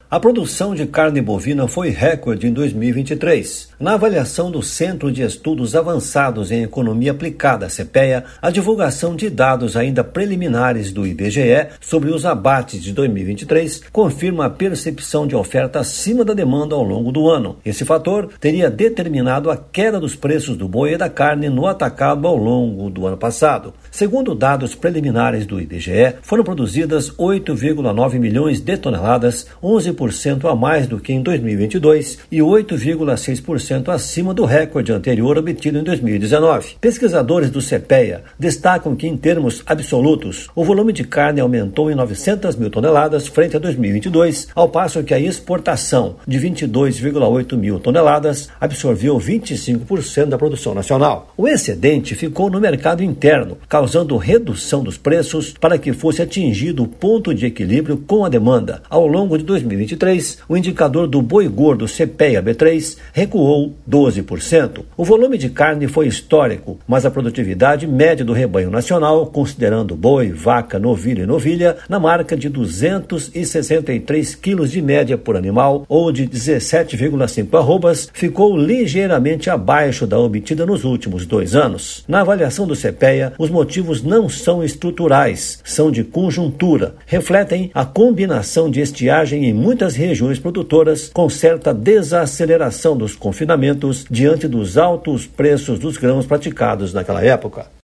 A produção de carne bovina foi recorde em 2023. Na avaliação do Centro de Estudos Avançados em Economia Aplicada, CEPEA, a divulgação de dados ainda preliminares do IBGE sobre os abates de 2023 confirma a percepção de oferta acima da demanda ao longo do ano. Esse fator teria determinado a queda dos preços do boi e da carne no atacado ao longo do ano passado. Segundo dados preliminares do IBGE, foram produzidas 8,9 milhões de toneladas, 11% a mais do que em 2022 e 8,6% acima do recorde anterior obtido em 2019. Pesquisadores do CEPEA destacam que, em termos absolutos, o volume de carne aumentou em 900 mil toneladas frente a 2022, ao passo que a exportação, de 22,8 mil toneladas, absorveu 25% da produção nacional. O excedente ficou no mercado interno, causando redução dos preços para que fosse atingido o ponto de equilíbrio com a demanda. Ao longo de 2023, o indicador do boi gordo CEPEA B3 recuou 12%. O volume de carne foi histórico, mas a produtividade média do rebanho nacional, considerando boi, vaca, novilho e novilha, na marca de 263 quilos de média por animal, ou de 17,5 arrobas, ficou ligeiramente abaixo da obtida nos últimos 2 anos. Na avaliação do CEPEA, os motivos não são estruturais, são de conjuntura, refletem a combinação de estiagem em muitas regiões produtoras com certa desaceleração dos confinamentos diante dos altos preços dos grãos praticados naquela época.